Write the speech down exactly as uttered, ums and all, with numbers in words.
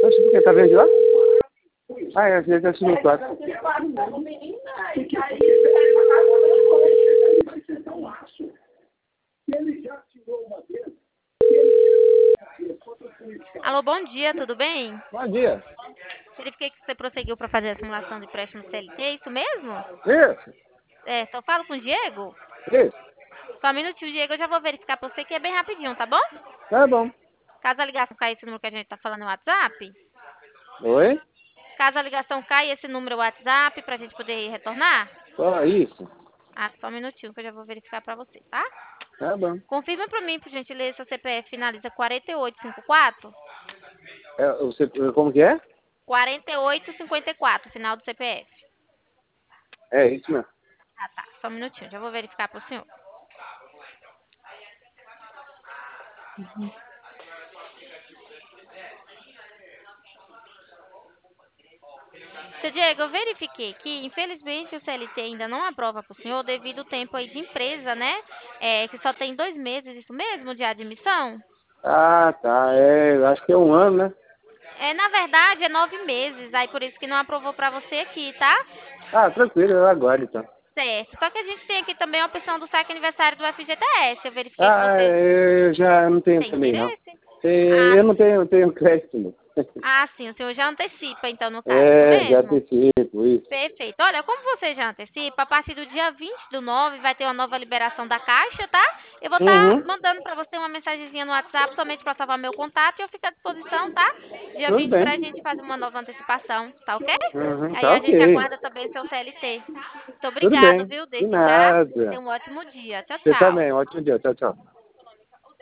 Oxe, por quê? Tá vendo de lá? Ah, é, já assinou no quarto. Alô, bom dia, tudo bem? Bom dia. Verifiquei que você prosseguiu para fazer a simulação de empréstimo C L T, é isso mesmo? Isso, É, só falo com o Diego? isso. Só um minutinho, Diego, eu já vou verificar pra você que é bem rapidinho, tá bom? Tá bom. Caso a ligação caia esse número que a gente tá falando no WhatsApp, Oi? caso a ligação caia esse número WhatsApp pra gente poder retornar, Só isso. ah, só um minutinho que eu já vou verificar pra você, tá? Tá bom. Confirma pra mim, por gentileza, seu C P F finaliza quarenta e oito cinquenta e quatro? É, você, como que é? quarenta e oito cinquenta e quatro, final do C P F. É isso mesmo. Ah, tá. Só um minutinho, já vou verificar pro senhor. Seu Diego, eu verifiquei que, infelizmente, o C L T ainda não aprova para o senhor devido ao tempo aí de empresa, né? É, que só tem dois meses, isso mesmo, de admissão? Ah, tá. É, eu acho que é um ano, né? É, na verdade, é nove meses, aí por isso que não aprovou para você aqui, tá? Ah, tranquilo, eu aguardo então. Certo. Só que a gente tem aqui também a opção do saque aniversário do F G T S. Eu verifiquei que Ah, você eu já não tenho tem também, não. interesse? É, Ah, eu não tenho, tenho crédito, não. ah, sim, o senhor já antecipa, então, no caso, isso É, já mesmo? antecipo, isso. Perfeito. Olha, como você já antecipa, a partir do dia vinte do nove vai ter uma nova liberação da Caixa, tá? Eu vou estar Uhum, mandando para você uma mensagenzinha no WhatsApp somente para salvar meu contato e eu fico à disposição, tá? Dia tudo vinte bem. para a gente fazer uma nova antecipação, tá ok? Uhum, Aí tá a gente ok. aguarda também seu C L T. Muito Tudo obrigado, bem. viu? De Desde já. Tenha nada. um ótimo dia. Tchau, Você tchau. também. Ótimo dia. Tchau, tchau.